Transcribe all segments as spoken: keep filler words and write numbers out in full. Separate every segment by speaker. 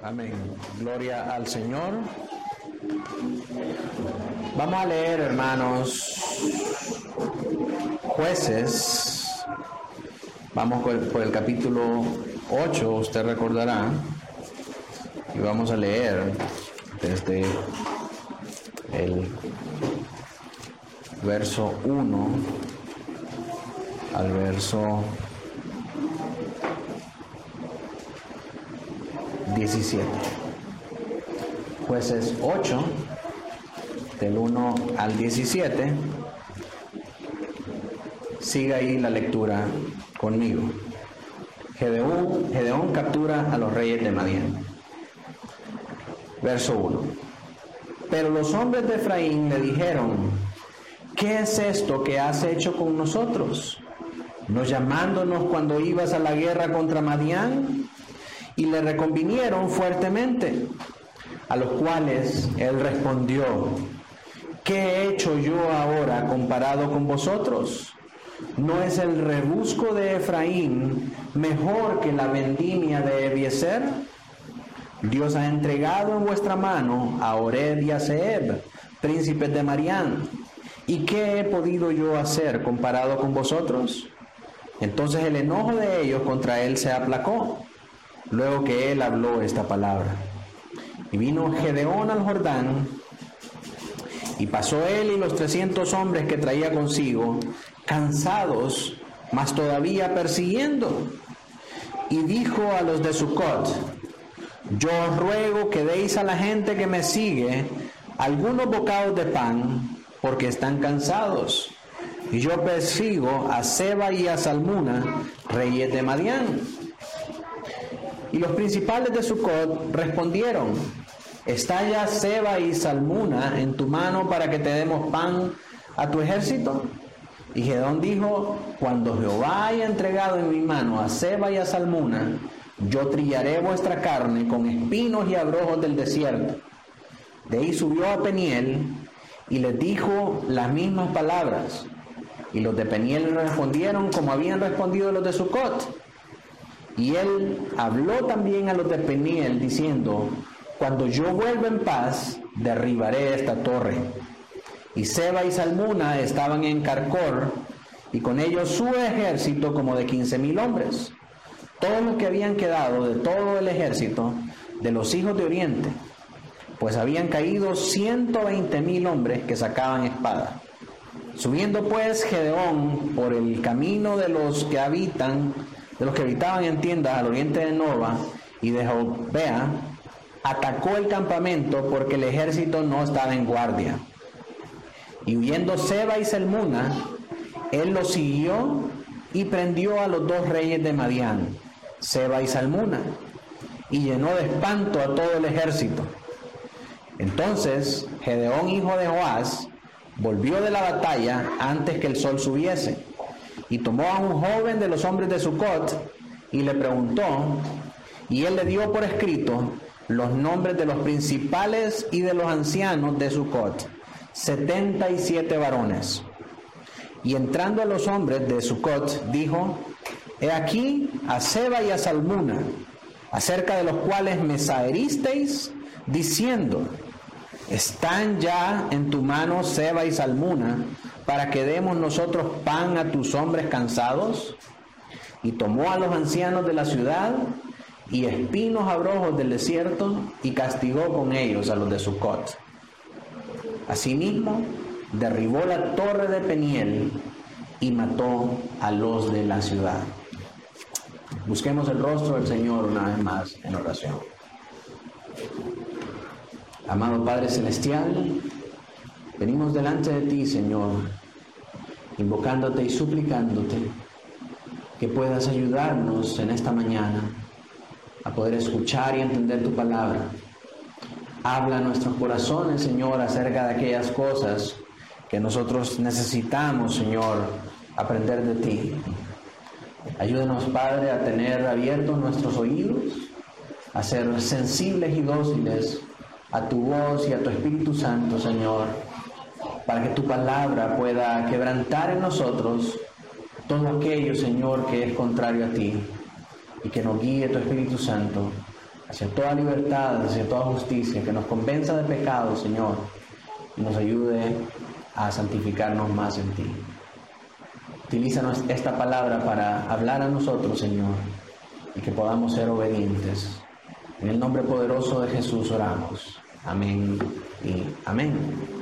Speaker 1: Amén. Gloria al Señor. Vamos a leer, hermanos, Jueces. Vamos por el, por el capítulo ocho, usted recordará. Y vamos a leer desde el verso uno al verso diecisiete. Jueces ocho, del uno al diecisiete. Siga ahí la lectura conmigo. Gedeón, Gedeón captura a los reyes de Madián. Verso uno. Pero los hombres de Efraín le dijeron: ¿qué es esto que has hecho con nosotros, no llamándonos cuando ibas a la guerra contra Madián? Y le reconvinieron fuertemente, a los cuales él respondió: ¿qué he hecho yo ahora comparado con vosotros? ¿No es el rebusco de Efraín mejor que la vendimia de Ebiezer? Dios ha entregado en vuestra mano a Oreb y a Zeeb, príncipes de Madián. ¿Y qué he podido yo hacer comparado con vosotros? Entonces el enojo de ellos contra él se aplacó, luego que él habló esta palabra. Y vino Gedeón al Jordán, y pasó él y los trescientos hombres que traía consigo, cansados, mas todavía persiguiendo. Y dijo a los de Sucot: yo os ruego que deis a la gente que me sigue algunos bocados de pan, porque están cansados. Y yo persigo a Seba y a Salmuna, reyes de Madián. Y los principales de Sucot respondieron: ¿está ya Seba y Salmuna en tu mano para que te demos pan a tu ejército? Y Gedeón dijo: cuando Jehová haya entregado en mi mano a Seba y a Salmuna, yo trillaré vuestra carne con espinos y abrojos del desierto. De ahí subió a Peniel y les dijo las mismas palabras. Y los de Peniel respondieron como habían respondido los de Sucot. Y él habló también a los de Peniel diciendo: cuando yo vuelva en paz, derribaré esta torre. Y Seba y Salmuna estaban en Carcor, y con ellos su ejército como de quince mil hombres, todos los que habían quedado de todo el ejército de los hijos de Oriente, pues habían caído ciento veinte mil hombres que sacaban espada. Subiendo pues Gedeón por el camino de los que habitan, de los que habitaban en tiendas al oriente de Nova y de Jobea, atacó el campamento porque el ejército no estaba en guardia. Y huyendo Seba y Salmuna, él los siguió y prendió a los dos reyes de Madián, Seba y Salmuna, y llenó de espanto a todo el ejército. Entonces Gedeón, hijo de Joás, volvió de la batalla antes que el sol subiese, y tomó a un joven de los hombres de Sucot y le preguntó, y él le dio por escrito los nombres de los principales y de los ancianos de Sucot, setenta y siete varones. Y entrando a los hombres de Sucot, dijo: he aquí a Seba y a Salmuna, acerca de los cuales me saheristeis, diciendo: ¿están ya en tu mano Seba y Salmuna, para que demos nosotros pan a tus hombres cansados? Y tomó a los ancianos de la ciudad y espinos abrojos del desierto, y castigó con ellos a los de Sucot. Asimismo, derribó la torre de Peniel y mató a los de la ciudad. Busquemos el rostro del Señor una vez más en oración. Amado Padre Celestial, venimos delante de ti, Señor, invocándote y suplicándote que puedas ayudarnos en esta mañana a poder escuchar y entender tu palabra. Habla a nuestros corazones, Señor, acerca de aquellas cosas que nosotros necesitamos, Señor, aprender de ti. Ayúdanos, Padre, a tener abiertos nuestros oídos, a ser sensibles y dóciles a tu voz y a tu Espíritu Santo, Señor, para que tu palabra pueda quebrantar en nosotros todo aquello, Señor, que es contrario a ti, y que nos guíe tu Espíritu Santo hacia toda libertad, hacia toda justicia, que nos convenza de pecado, Señor, y nos ayude a santificarnos más en ti. Utilízanos esta palabra para hablar a nosotros, Señor, y que podamos ser obedientes. En el nombre poderoso de Jesús oramos. Amén y amén.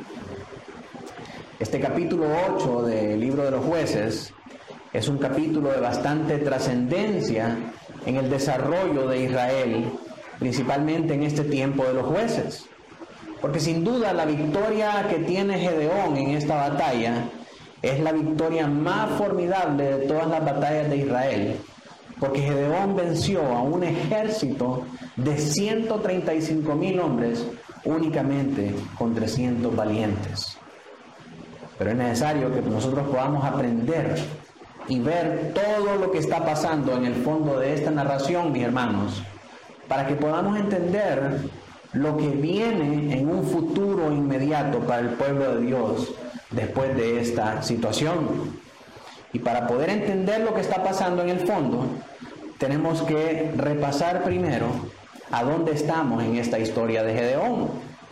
Speaker 1: Este capítulo ocho del libro de los Jueces es un capítulo de bastante trascendencia en el desarrollo de Israel, principalmente en este tiempo de los jueces. Porque sin duda la victoria que tiene Gedeón en esta batalla es la victoria más formidable de todas las batallas de Israel, porque Gedeón venció a un ejército de ciento treinta y cinco mil hombres únicamente con trescientos valientes. Pero es necesario que nosotros podamos aprender y ver todo lo que está pasando en el fondo de esta narración, mis hermanos, para que podamos entender lo que viene en un futuro inmediato para el pueblo de Dios después de esta situación. Y para poder entender lo que está pasando en el fondo, tenemos que repasar primero a dónde estamos en esta historia de Gedeón.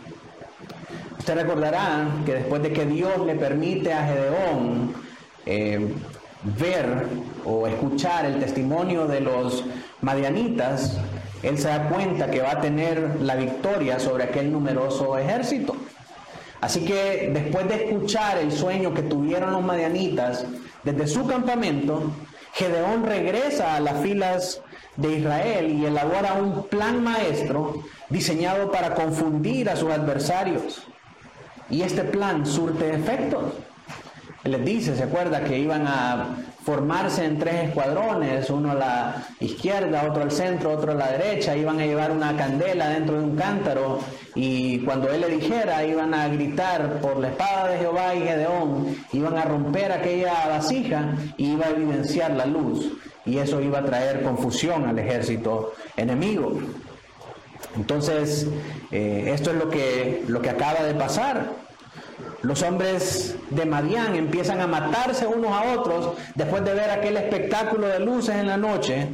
Speaker 1: Usted recordará que después de que Dios le permite a Gedeón eh, ver o escuchar el testimonio de los madianitas, él se da cuenta que va a tener la victoria sobre aquel numeroso ejército. Así que después de escuchar el sueño que tuvieron los madianitas desde su campamento, Gedeón regresa a las filas de Israel y elabora un plan maestro diseñado para confundir a sus adversarios. Y este plan surte efectos. Él les dice, ¿se acuerda? Que iban a formarse en tres escuadrones, uno a la izquierda, otro al centro, otro a la derecha, iban a llevar una candela dentro de un cántaro, y cuando él le dijera, iban a gritar por la espada de Jehová y Gedeón, iban a romper aquella vasija y iba a evidenciar la luz, y eso iba a traer confusión al ejército enemigo. Entonces, eh, esto es lo que, lo que acaba de pasar. Los hombres de Madián empiezan a matarse unos a otros después de ver aquel espectáculo de luces en la noche,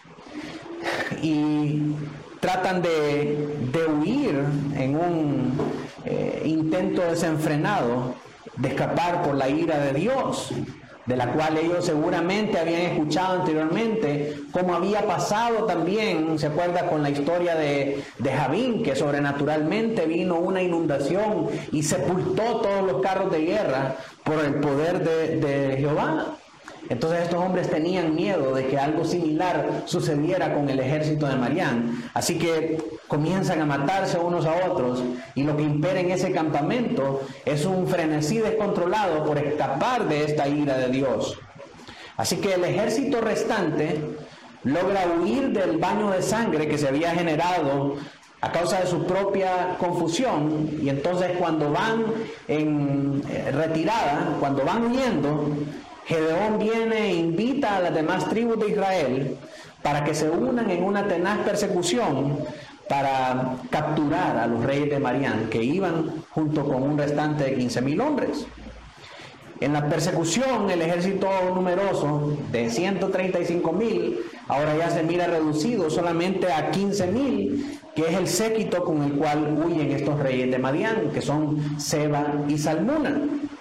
Speaker 1: y tratan de, de huir en un eh, intento desenfrenado de escapar por la ira de Dios, de la cual ellos seguramente habían escuchado anteriormente, como había pasado también, se acuerda, con la historia de, de Jabín, que sobrenaturalmente vino una inundación y sepultó todos los carros de guerra por el poder de, de Jehová. Entonces estos hombres tenían miedo de que algo similar sucediera con el ejército de Madián, así que comienzan a matarse unos a otros, y lo que impera en ese campamento es un frenesí descontrolado por escapar de esta ira de Dios. Así que el ejército restante logra huir del baño de sangre que se había generado a causa de su propia confusión, y entonces cuando van en retirada, cuando van huyendo, Gedeón viene e invita a las demás tribus de Israel para que se unan en una tenaz persecución para capturar a los reyes de Madián, que iban junto con un restante de quince mil hombres. En la persecución, el ejército numeroso de ciento treinta y cinco mil ahora ya se mira reducido solamente a quince mil, que es el séquito con el cual huyen estos reyes de Madián, que son Seba y Salmuna.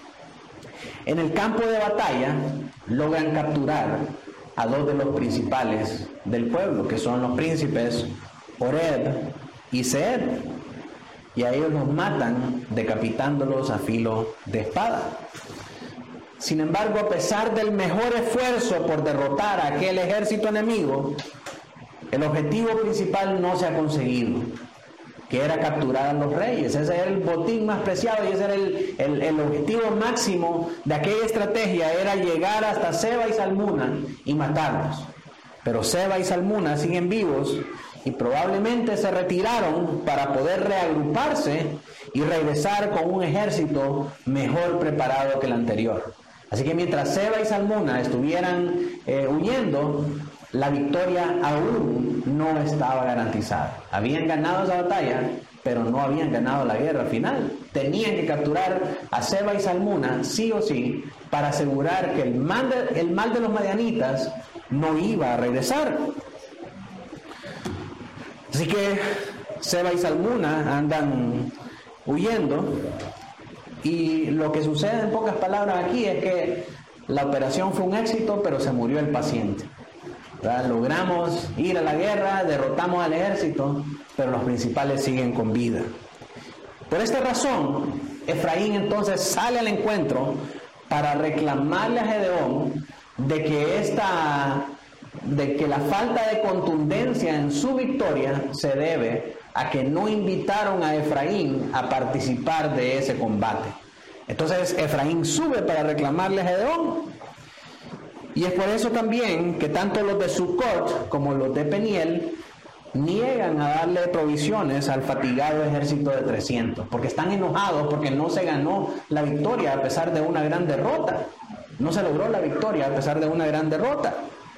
Speaker 1: En el campo de batalla logran capturar a dos de los principales del pueblo, que son los príncipes Oreb y Seeb, y a ellos los matan decapitándolos a filo de espada. Sin embargo, a pesar del mejor esfuerzo por derrotar a aquel ejército enemigo, el objetivo principal no se ha conseguido, que era capturar a los reyes. Ese era el botín más preciado y ese era el, el, el objetivo máximo de aquella estrategia, era llegar hasta Seba y Salmuna y matarlos. Pero Seba y Salmuna siguen vivos y probablemente se retiraron para poder reagruparse y regresar con un ejército mejor preparado que el anterior. Así que mientras Seba y Salmuna estuvieran eh, huyendo, la victoria aún no estaba garantizada. Habían ganado esa batalla, pero no habían ganado la guerra final. Tenían que capturar a Seba y Salmuna, sí o sí, para asegurar que el mal de, el mal de los madianitas no iba a regresar. Así que Seba y Salmuna andan huyendo, y lo que sucede en pocas palabras aquí es que la operación fue un éxito, pero se murió el paciente. ¿Verdad? Logramos ir a la guerra, derrotamos al ejército, pero los principales siguen con vida. Por esta razón, Efraín entonces sale al encuentro para reclamarle a Gedeón de que esta, de que la falta de contundencia en su victoria se debe a que no invitaron a Efraín a participar de ese combate. Entonces Efraín sube para reclamarle a Gedeón, y es por eso también que tanto los de Sucot como los de Peniel niegan a darle provisiones al fatigado ejército de trescientos, porque están enojados porque no se ganó la victoria a pesar de una gran derrota. No se logró la victoria a pesar de una gran derrota.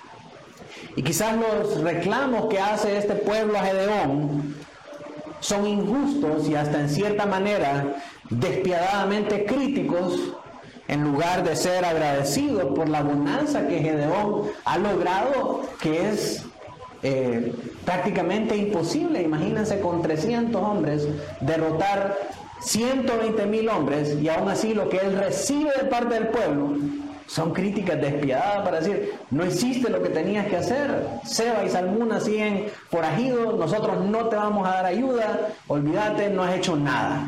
Speaker 1: Y quizás los reclamos que hace este pueblo a Gedeón son injustos y hasta en cierta manera despiadadamente críticos, en lugar de ser agradecidos por la bonanza que Gedeón ha logrado, que es eh, prácticamente imposible. Imagínense con trescientos hombres derrotar ciento veinte mil hombres, y aún así lo que él recibe de parte del pueblo son críticas despiadadas para decir: no hiciste lo que tenías que hacer, Seba y Salmuna siguen forajidos, nosotros no te vamos a dar ayuda, olvídate, no has hecho nada,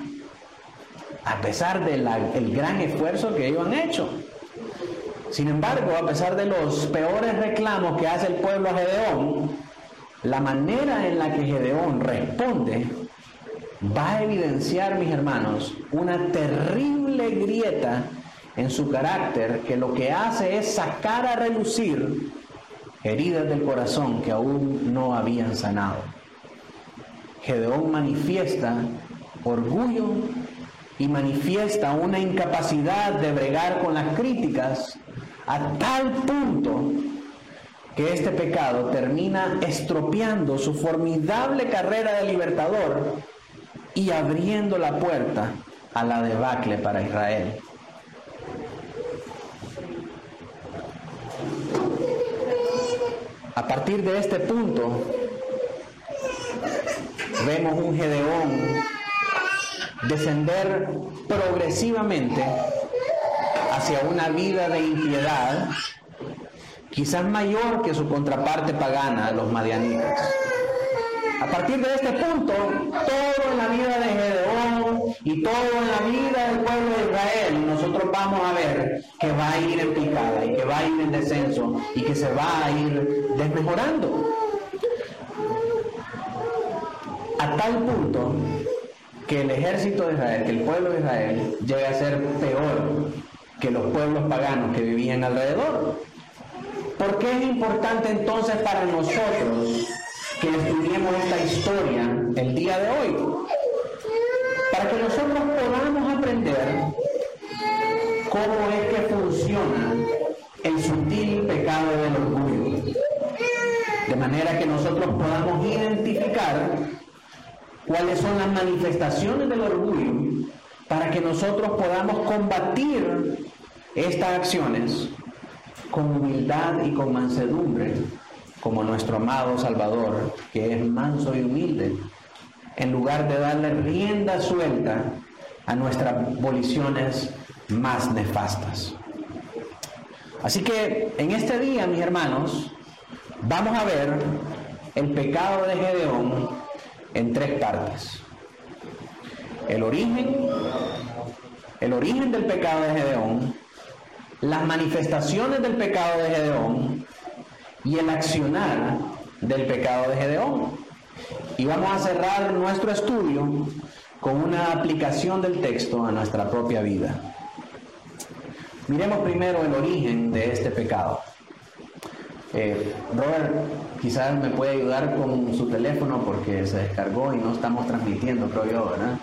Speaker 1: a pesar del gran esfuerzo que ellos han hecho. Sin embargo, a pesar de los peores reclamos que hace el pueblo a Gedeón, la manera en la que Gedeón responde va a evidenciar, mis hermanos, una terrible grieta en su carácter, que lo que hace es sacar a relucir heridas del corazón que aún no habían sanado. Gedeón manifiesta orgullo y manifiesta una incapacidad de bregar con las críticas, a tal punto que este pecado termina estropeando su formidable carrera de libertador y abriendo la puerta a la debacle para Israel. A partir de este punto, vemos un Gedeón descender progresivamente hacia una vida de impiedad, quizás mayor que su contraparte pagana, los madianitas. A partir de este punto, todo en la vida de Gedeón y todo en la vida del pueblo de Israel, nosotros vamos a ver que va a ir en picada y que va a ir en descenso y que se va a ir desmejorando. A tal punto que el ejército de Israel, que el pueblo de Israel, llega a ser peor que los pueblos paganos que vivían alrededor. ¿Por qué es importante entonces para nosotros que estudiemos esta historia el día de hoy? Para que nosotros podamos aprender cómo es que funciona el sutil pecado del orgullo, de manera que nosotros podamos identificar cuáles son las manifestaciones del orgullo, para que nosotros podamos combatir estas acciones con humildad y con mansedumbre, como nuestro amado Salvador, que es manso y humilde, en lugar de darle rienda suelta a nuestras voliciones más nefastas. Así que en este día, mis hermanos, vamos a ver el pecado de Gedeón en tres partes. El origen, el origen del pecado de Gedeón, las manifestaciones del pecado de Gedeón y el accionar del pecado de Gedeón. Y vamos a cerrar nuestro estudio con una aplicación del texto a nuestra propia vida. Miremos primero el origen de este pecado. Eh, Robert, quizás me puede ayudar con su teléfono porque se descargó y no estamos transmitiendo, creo yo, ¿verdad?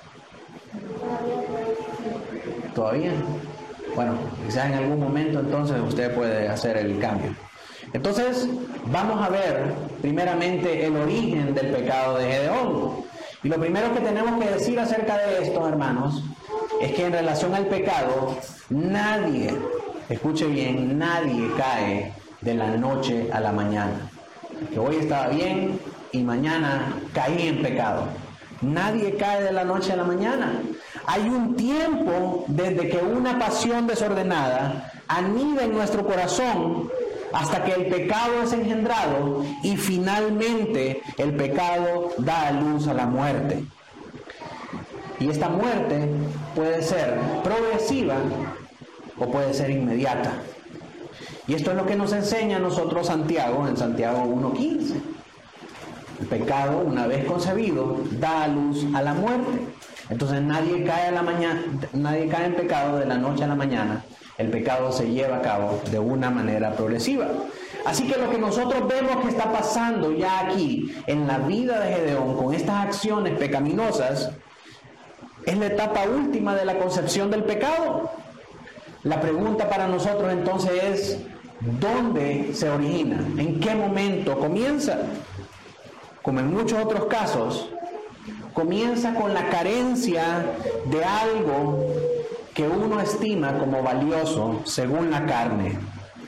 Speaker 1: ¿Todavía? Bueno, quizás en algún momento entonces usted puede hacer el cambio. Entonces, vamos a ver primeramente el origen del pecado de Gedeón. Y lo primero que tenemos que decir acerca de esto, hermanos, es que en relación al pecado, nadie, escuche bien, nadie cae de la noche a la mañana. Que hoy estaba bien y mañana caí en pecado. Nadie cae de la noche a la mañana. Hay un tiempo desde que una pasión desordenada anida en nuestro corazón hasta que el pecado es engendrado y finalmente el pecado da a luz a la muerte. Y esta muerte puede ser progresiva o puede ser inmediata. Y esto es lo que nos enseña a nosotros Santiago en Santiago uno quince. El pecado, una vez concebido, da a luz a la muerte. Entonces nadie cae a la mañana, nadie cae en pecado de la noche a la mañana. El pecado se lleva a cabo de una manera progresiva. Así que lo que nosotros vemos que está pasando ya aquí en la vida de Gedeón con estas acciones pecaminosas es la etapa última de la concepción del pecado. La pregunta para nosotros entonces es, ¿dónde se origina? ¿En qué momento comienza? Como en muchos otros casos, comienza con la carencia de algo que uno estima como valioso según la carne.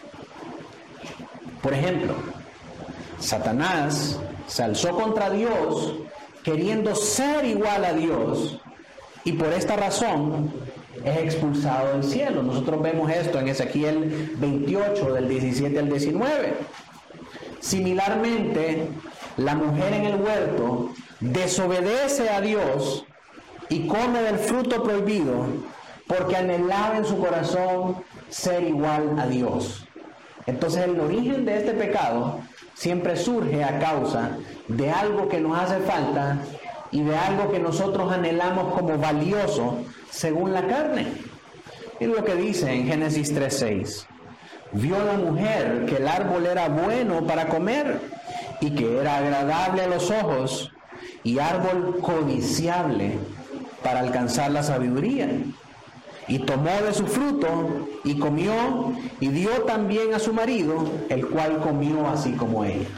Speaker 1: Por ejemplo, Satanás se alzó contra Dios queriendo ser igual a Dios y por esta razón es expulsado del cielo. Nosotros vemos esto en Ezequiel veintiocho, del diecisiete al diecinueve. Similarmente, la mujer en el huerto desobedece a Dios y come del fruto prohibido porque anhelaba en su corazón ser igual a Dios. Entonces el origen de este pecado siempre surge a causa de algo que nos hace falta y de algo que nosotros anhelamos como valioso según la carne. Es lo que dice en Génesis tres seis. Vio la mujer que el árbol era bueno para comer y que era agradable a los ojos y árbol codiciable para alcanzar la sabiduría. Y tomó de su fruto y comió y dio también a su marido, el cual comió así como ella.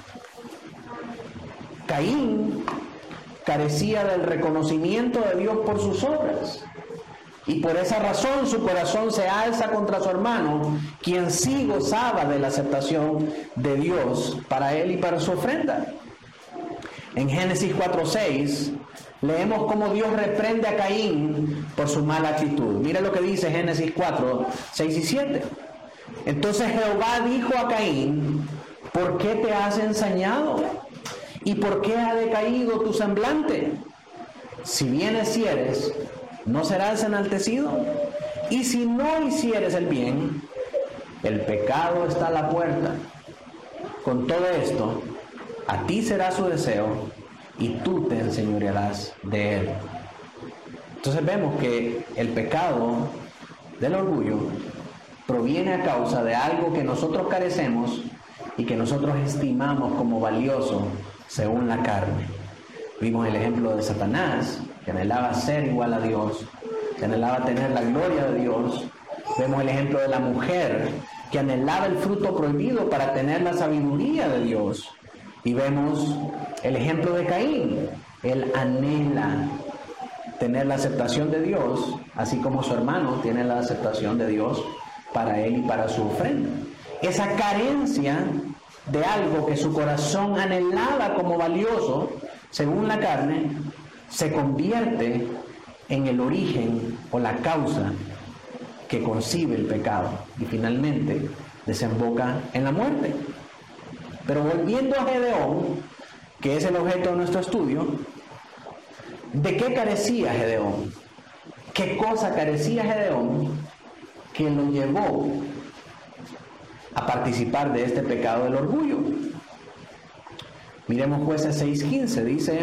Speaker 1: Caín carecía del reconocimiento de Dios por sus obras. Y por esa razón su corazón se alza contra su hermano, quien sí gozaba de la aceptación de Dios para él y para su ofrenda. En Génesis cuatro seis leemos cómo Dios reprende a Caín por su mala actitud. Mira lo que dice Génesis cuatro, seis y siete. Entonces Jehová dijo a Caín, ¿por qué te has ensañado? ¿Y por qué ha decaído tu semblante? Si bien hicieres, ¿no serás enaltecido? Y si no hicieres el bien, el pecado está a la puerta. Con todo esto, a ti será su deseo y tú te enseñorearás de él. Entonces vemos que el pecado del orgullo proviene a causa de algo que nosotros carecemos y que nosotros estimamos como valioso según la carne. Vimos el ejemplo de Satanás, que anhelaba ser igual a Dios, que anhelaba tener la gloria de Dios. Vemos el ejemplo de la mujer, que anhelaba el fruto prohibido para tener la sabiduría de Dios. Y vemos el ejemplo de Caín. Él anhela tener la aceptación de Dios, así como su hermano tiene la aceptación de Dios para él y para su ofrenda. Esa carencia de algo que su corazón anhelaba como valioso, según la carne, se convierte en el origen o la causa que concibe el pecado y finalmente desemboca en la muerte. Pero volviendo a Gedeón, que es el objeto de nuestro estudio, ¿de qué carecía Gedeón? ¿Qué cosa carecía Gedeón que lo llevó a participar de este pecado del orgullo? Miremos Jueces seis quince, dice: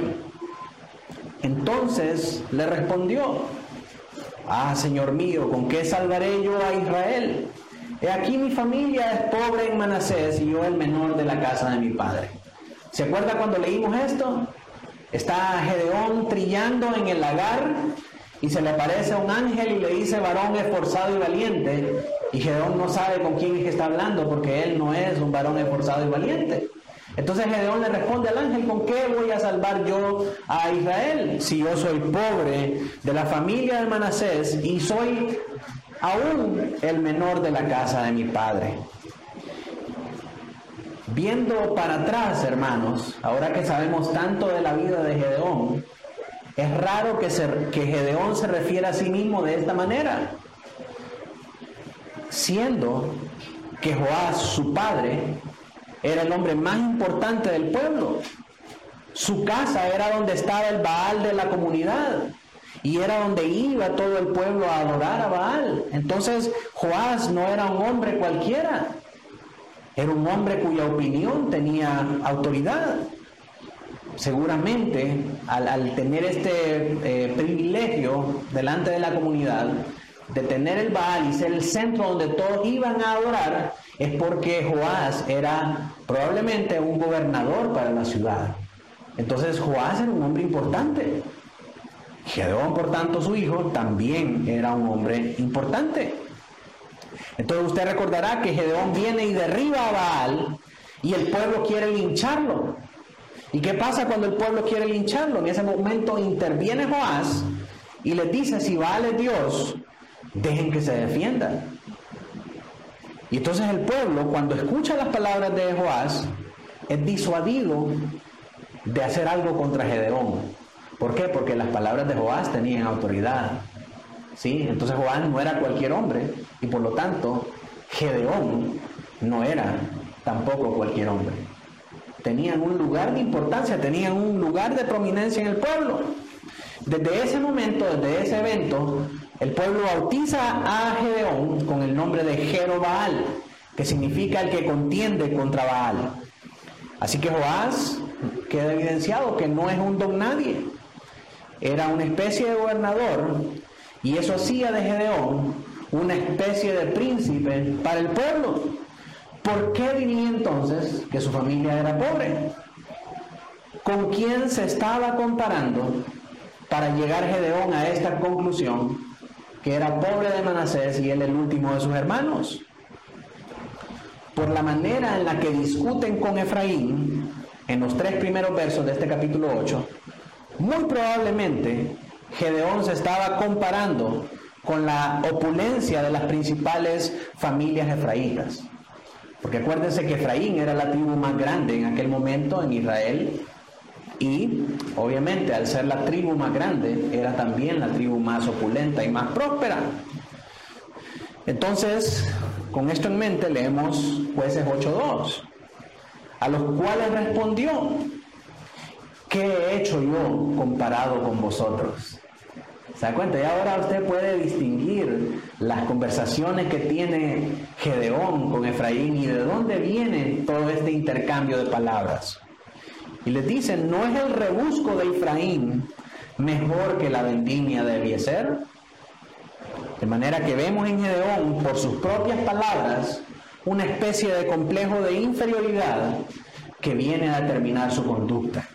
Speaker 1: entonces le respondió: ah, Señor mío, ¿con qué salvaré yo a Israel? He aquí mi familia es pobre en Manasés y yo el menor de la casa de mi padre. ¿Se acuerda cuando leímos esto? Está Gedeón trillando en el lagar y se le aparece un ángel y le dice: varón esforzado y valiente. Y Gedeón no sabe con quién es que está hablando porque él no es un varón esforzado y valiente. Entonces Gedeón le responde al ángel: ¿con qué voy a salvar yo a Israel si yo soy pobre de la familia de Manasés y soy aún el menor de la casa de mi padre? Viendo para atrás, hermanos, ahora que sabemos tanto de la vida de Gedeón, es raro que, se, que Gedeón se refiera a sí mismo de esta manera, siendo que Joás, su padre, era el hombre más importante del pueblo. Su casa era donde estaba el Baal de la comunidad y era donde iba todo el pueblo a adorar a Baal. Entonces Joás no era un hombre cualquiera, era un hombre cuya opinión tenía autoridad. Seguramente al, al tener este eh, privilegio delante de la comunidad de tener el Baal y ser el centro donde todos iban a adorar, es porque Joás era probablemente un gobernador para la ciudad. Entonces Joás era un hombre importante. Gedeón, por tanto, su hijo, también era un hombre importante. Entonces usted recordará que Gedeón viene y derriba a Baal y el pueblo quiere lincharlo. ¿Y qué pasa cuando el pueblo quiere lincharlo? En ese momento interviene Joás y les dice: si Baal es Dios, dejen que se defiendan. Y entonces el pueblo, cuando escucha las palabras de Joás, es disuadido de hacer algo contra Gedeón. ¿Por qué? Porque las palabras de Joás tenían autoridad. ¿Sí? Entonces Joás no era cualquier hombre y por lo tanto Gedeón no era tampoco cualquier hombre. Tenían un lugar de importancia, tenían un lugar de prominencia en el pueblo. Desde ese momento, desde ese evento, el pueblo bautiza a Gedeón con el nombre de Jerobaal, que significa el que contiende contra Baal. Así que Joás queda evidenciado que no es un don nadie, era una especie de gobernador, y eso hacía de Gedeón una especie de príncipe para el pueblo. ¿Por qué diría entonces que su familia era pobre? ¿Con quién se estaba comparando para llegar Gedeón a esta conclusión, que era pobre de Manasés y él el último de sus hermanos? Por la manera en la que discuten con Efraín en los tres primeros versos de este capítulo ocho, muy probablemente Gedeón se estaba comparando con la opulencia de las principales familias efraítas. Porque acuérdense que Efraín era la tribu más grande en aquel momento en Israel, y obviamente al ser la tribu más grande era también la tribu más opulenta y más próspera. Entonces, con esto en mente, leemos Jueces ocho dos, a los cuales respondió: ¿qué he hecho yo comparado con vosotros? ¿Se da cuenta? Y ahora usted puede distinguir las conversaciones que tiene Gedeón con Efraín y de dónde viene todo este intercambio de palabras. Y les dicen: ¿no es el rebusco de Efraín mejor que la vendimia de Eliezer? De manera que vemos en Gedeón, por sus propias palabras, una especie de complejo de inferioridad que viene a determinar su conducta.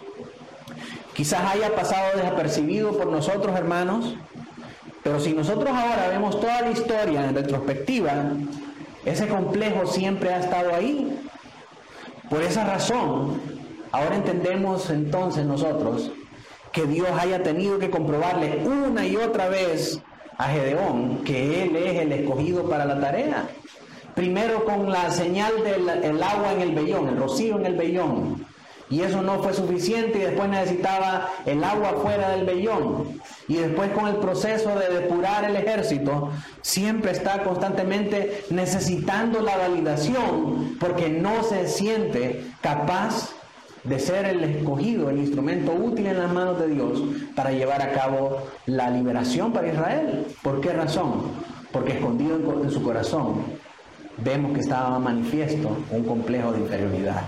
Speaker 1: Quizás haya pasado desapercibido por nosotros, hermanos, pero si nosotros ahora vemos toda la historia en retrospectiva, ese complejo siempre ha estado ahí. Por esa razón, ahora entendemos entonces nosotros que Dios haya tenido que comprobarle una y otra vez a Gedeón que él es el escogido para la tarea. Primero con la señal del el agua en el vellón, el rocío en el vellón, y eso no fue suficiente, y después necesitaba el agua fuera del vellón, y después con el proceso de depurar el ejército, siempre está constantemente necesitando la validación, porque no se siente capaz de ser el escogido, el instrumento útil en las manos de Dios para llevar a cabo la liberación para Israel. ¿Por qué razón? Porque escondido en su corazón vemos que estaba manifiesto un complejo de inferioridad.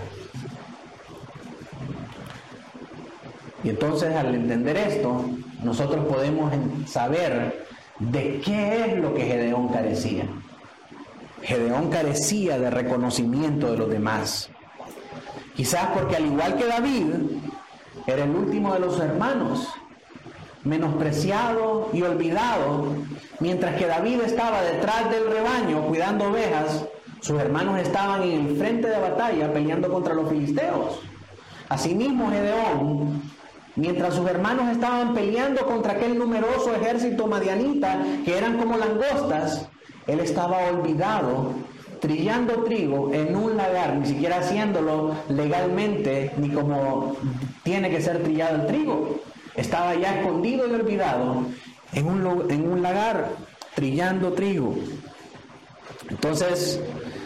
Speaker 1: Y entonces, al entender esto, nosotros podemos saber de qué es lo que Gedeón carecía. Gedeón carecía de reconocimiento de los demás. Quizás porque, al igual que David, era el último de los hermanos, menospreciado y olvidado. Mientras que David estaba detrás del rebaño cuidando ovejas, sus hermanos estaban en el frente de batalla peleando contra los filisteos. Asimismo, Gedeón, mientras sus hermanos estaban peleando contra aquel numeroso ejército madianita que eran como langostas, él estaba olvidado trillando trigo en un lagar, ni siquiera haciéndolo legalmente, ni como tiene que ser trillado el trigo. Estaba ya escondido y olvidado en un, en un lagar, trillando trigo. Entonces,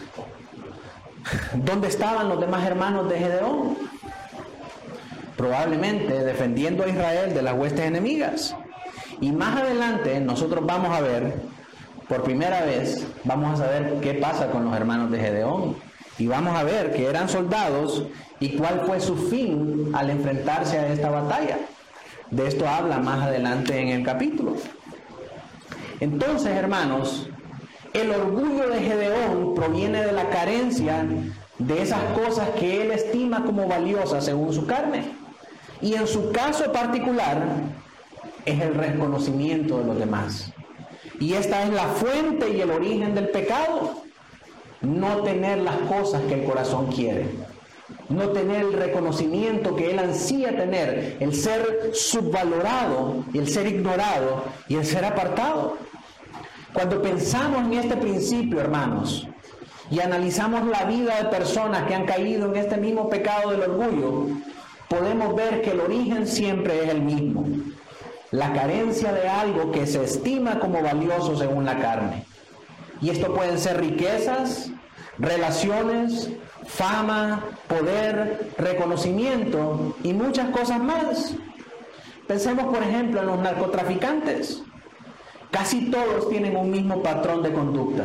Speaker 1: ¿dónde estaban los demás hermanos de Gedeón? Probablemente defendiendo a Israel de las huestes enemigas. Y más adelante nosotros vamos a ver, por primera vez, vamos a saber qué pasa con los hermanos de Gedeón. Y vamos a ver que eran soldados y cuál fue su fin al enfrentarse a esta batalla. De esto habla más adelante en el capítulo. Entonces, hermanos, el orgullo de Gedeón proviene de la carencia de esas cosas que él estima como valiosas según su carne. Y en su caso particular es el reconocimiento de los demás. Y esta es la fuente y el origen del pecado. No tener las cosas que el corazón quiere. No tener el reconocimiento que él ansía tener. El ser subvalorado, y el ser ignorado y el ser apartado. Cuando pensamos en este principio, hermanos, y analizamos la vida de personas que han caído en este mismo pecado del orgullo, podemos ver que el origen siempre es el mismo. La carencia de algo que se estima como valioso según la carne. Y esto pueden ser riquezas, relaciones, fama, poder, reconocimiento y muchas cosas más. Pensemos, por ejemplo, en los narcotraficantes. Casi todos tienen un mismo patrón de conducta.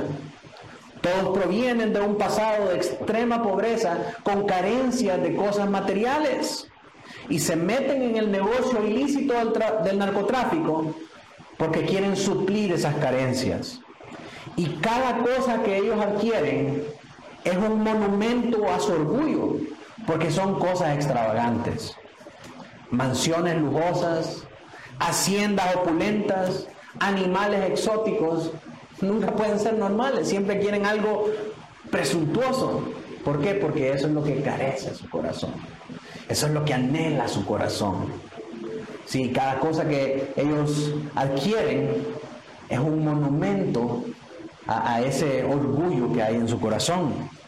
Speaker 1: Todos provienen de un pasado de extrema pobreza con carencias de cosas materiales y se meten en el negocio ilícito del, tra- del narcotráfico porque quieren suplir esas carencias. Y cada cosa que ellos adquieren es un monumento a su orgullo porque son cosas extravagantes. Mansiones lujosas, haciendas opulentas, animales exóticos, nunca pueden ser normales, siempre quieren algo presuntuoso. ¿Por qué? Porque eso es lo que carece su corazón, eso es lo que anhela su corazón. Sí, cada cosa que ellos adquieren es un monumento a, a ese orgullo que hay en su corazón.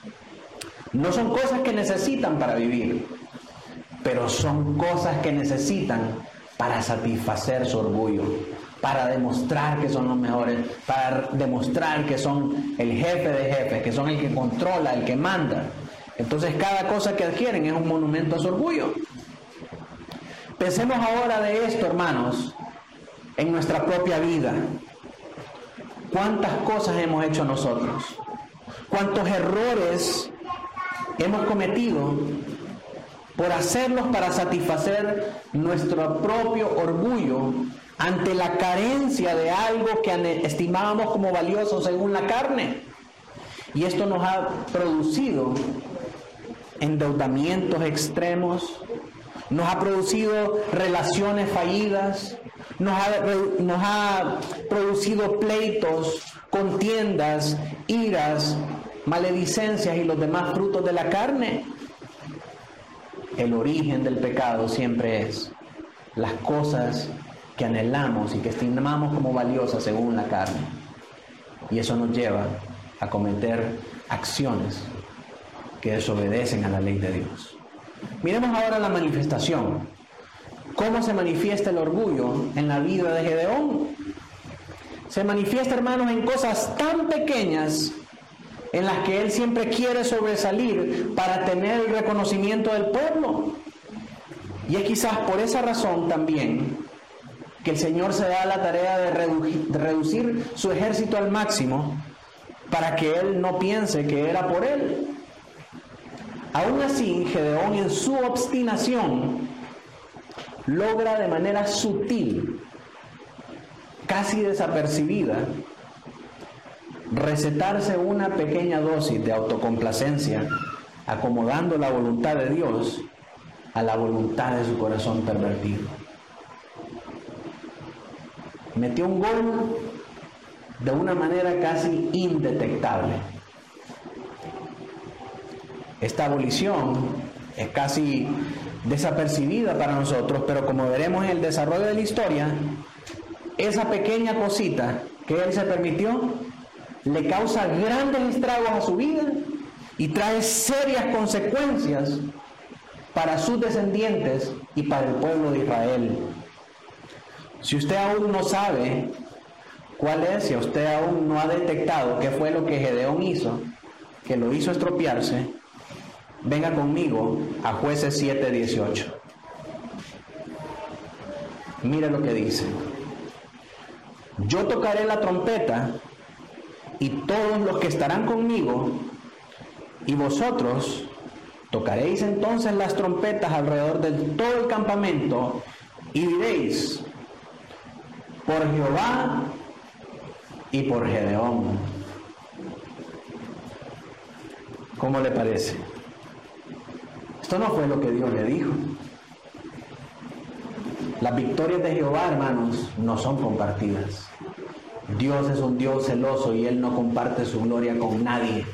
Speaker 1: No son cosas que necesitan para vivir, pero son cosas que necesitan para satisfacer su orgullo, para demostrar que son los mejores, para demostrar que son el jefe de jefes, que son el que controla, el que manda. Entonces cada cosa que adquieren es un monumento a su orgullo. Pensemos ahora de esto, hermanos, en nuestra propia vida. ¿Cuántas cosas hemos hecho nosotros? ¿Cuántos errores hemos cometido por hacerlos para satisfacer nuestro propio orgullo ante la carencia de algo que estimábamos como valioso según la carne? Y esto nos ha producido endeudamientos extremos, nos ha producido relaciones fallidas, nos ha, nos ha producido pleitos, contiendas, iras, maledicencias y los demás frutos de la carne. El origen del pecado siempre es las cosas que anhelamos y que estimamos como valiosas según la carne. Y eso nos lleva a cometer acciones que desobedecen a la ley de Dios. Miremos ahora la manifestación. ¿Cómo se manifiesta el orgullo en la vida de Gedeón? Se manifiesta, hermanos, en cosas tan pequeñas en las que él siempre quiere sobresalir para tener el reconocimiento del pueblo. Y es quizás por esa razón también que el Señor se da la tarea de reducir, de reducir su ejército al máximo para que él no piense que era por él. Aún así, Gedeón, en su obstinación, logra de manera sutil, casi desapercibida, recetarse una pequeña dosis de autocomplacencia, acomodando la voluntad de Dios a la voluntad de su corazón pervertido. Metió un gol de una manera casi indetectable. Esta abolición es casi desapercibida para nosotros, pero como veremos en el desarrollo de la historia, esa pequeña cosita que él se permitió le causa grandes estragos a su vida y trae serias consecuencias para sus descendientes y para el pueblo de Israel. Si usted aún no sabe cuál es, si usted aún no ha detectado qué fue lo que Gedeón hizo, que lo hizo estropearse, venga conmigo a Jueces siete dieciocho. Mire lo que dice: yo tocaré la trompeta y todos los que estarán conmigo, y vosotros tocaréis entonces las trompetas alrededor de todo el campamento, y diréis: por Jehová y por Gedeón. ¿Cómo le parece? Esto no fue lo que Dios le dijo. Las victorias de Jehová, hermanos, no son compartidas. Dios es un Dios celoso y Él no comparte su gloria con nadie.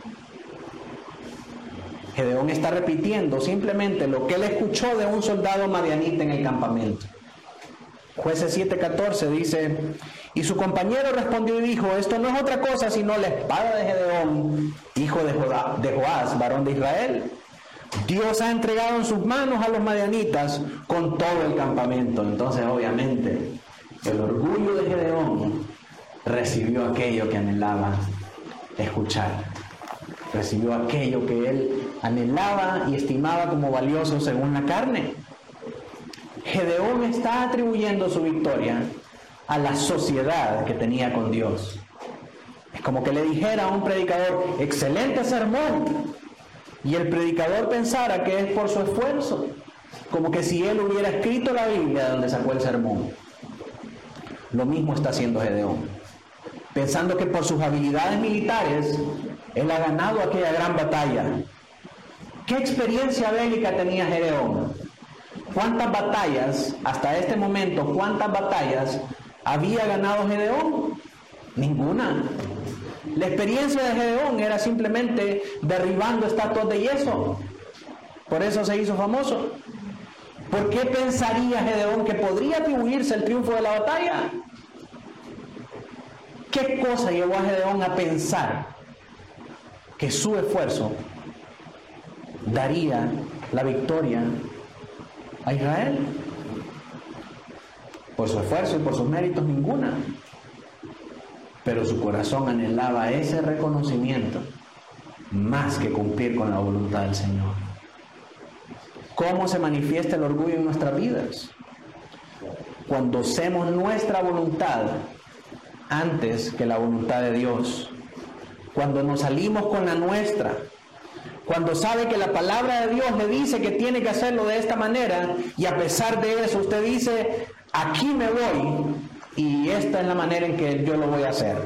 Speaker 1: Gedeón está repitiendo simplemente lo que él escuchó de un soldado madianita en el campamento. Jueces siete catorce dice: y su compañero respondió y dijo: esto no es otra cosa sino la espada de Gedeón, hijo de, Jodá, de Joás, varón de Israel. Dios ha entregado en sus manos a los madianitas con todo el campamento. Entonces, obviamente, el orgullo de Gedeón recibió aquello que anhelaba escuchar. Recibió aquello que él anhelaba y estimaba como valioso según la carne. Gedeón está atribuyendo su victoria a la sociedad que tenía con Dios. Es como que le dijera a un predicador: excelente sermón, y el predicador pensara que es por su esfuerzo, como que si él hubiera escrito la Biblia de donde sacó el sermón. Lo mismo está haciendo Gedeón, pensando que por sus habilidades militares él ha ganado aquella gran batalla. ¿Qué experiencia bélica tenía Gedeón? ¿Cuántas batallas, hasta este momento, cuántas batallas había ganado Gedeón? Ninguna. La experiencia de Gedeón era simplemente derribando estatuas de yeso. Por eso se hizo famoso. ¿Por qué pensaría Gedeón que podría atribuirse el triunfo de la batalla? ¿Qué cosa llevó a Gedeón a pensar que su esfuerzo daría la victoria a Israel? Por su esfuerzo y por sus méritos, ninguna. Pero su corazón anhelaba ese reconocimiento más que cumplir con la voluntad del Señor. ¿Cómo se manifiesta el orgullo en nuestras vidas? Cuando hacemos nuestra voluntad antes que la voluntad de Dios. Cuando nos salimos con la nuestra. Cuando sabe que la palabra de Dios le dice que tiene que hacerlo de esta manera, y a pesar de eso usted dice: aquí me voy, y esta es la manera en que yo lo voy a hacer.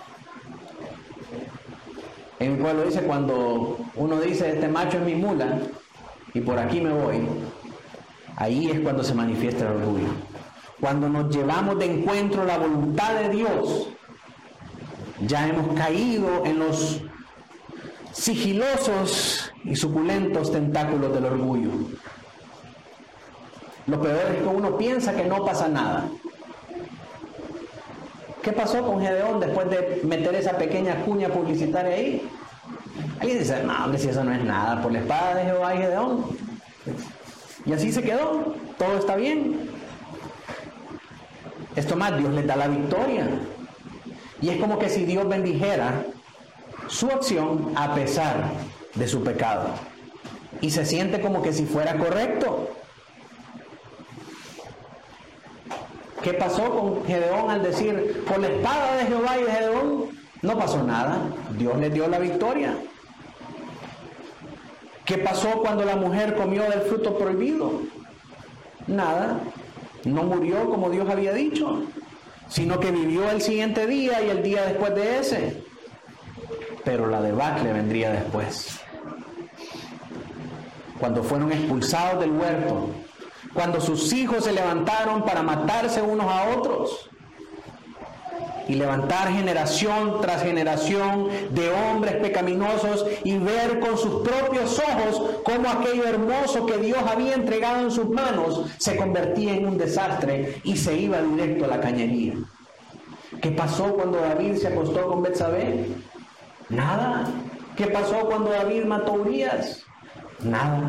Speaker 1: En mi pueblo dice, cuando uno dice: este macho es mi mula y por aquí me voy, ahí es cuando se manifiesta el orgullo. Cuando nos llevamos de encuentro la voluntad de Dios, ya hemos caído en los sigilosos y suculentos tentáculos del orgullo. Lo peor es que uno piensa que no pasa nada. ¿Qué pasó con Gedeón después de meter esa pequeña cuña publicitaria ahí? Alguien dice: no, hombre, si eso no es nada, por la espada de Jehová y Gedeón. Y así se quedó, todo está bien. Esto más, Dios les da la victoria. Y es como que si Dios bendijera su acción a pesar de su pecado. Y se siente como que si fuera correcto. ¿Qué pasó con Gedeón al decir: por la espada de Jehová y de Gedeón? No pasó nada. Dios les dio la victoria. ¿Qué pasó cuando la mujer comió del fruto prohibido? Nada. No murió como Dios había dicho, sino que vivió el siguiente día y el día después de ese. Pero la debacle vendría después. Cuando fueron expulsados del huerto, cuando sus hijos se levantaron para matarse unos a otros y levantar generación tras generación de hombres pecaminosos, y ver con sus propios ojos cómo aquello hermoso que Dios había entregado en sus manos se convertía en un desastre y se iba directo a la cañería. ¿Qué pasó cuando David se acostó con Betsabé? Nada. ¿Qué pasó cuando David mató a Urías? Nada.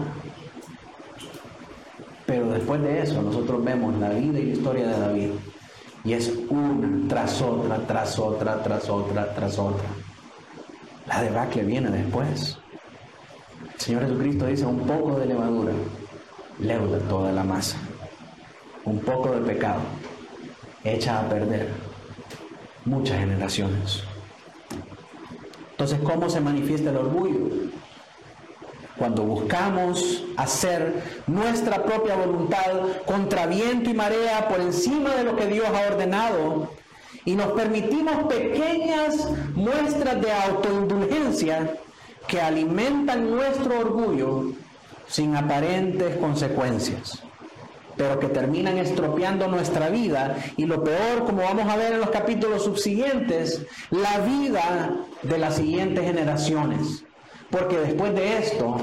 Speaker 1: Pero después de eso nosotros vemos la vida y la historia de David. Y es una tras otra, tras otra, tras otra, tras otra. La debacle viene después. El Señor Jesucristo dice, un poco de levadura leuda toda la masa. Un poco de pecado echa a perder muchas generaciones. Entonces, ¿cómo se manifiesta el orgullo? Cuando buscamos hacer nuestra propia voluntad contra viento y marea por encima de lo que Dios ha ordenado y nos permitimos pequeñas muestras de autoindulgencia que alimentan nuestro orgullo sin aparentes consecuencias, pero que terminan estropeando nuestra vida y lo peor, como vamos a ver en los capítulos subsiguientes, la vida de las siguientes generaciones. Porque después de esto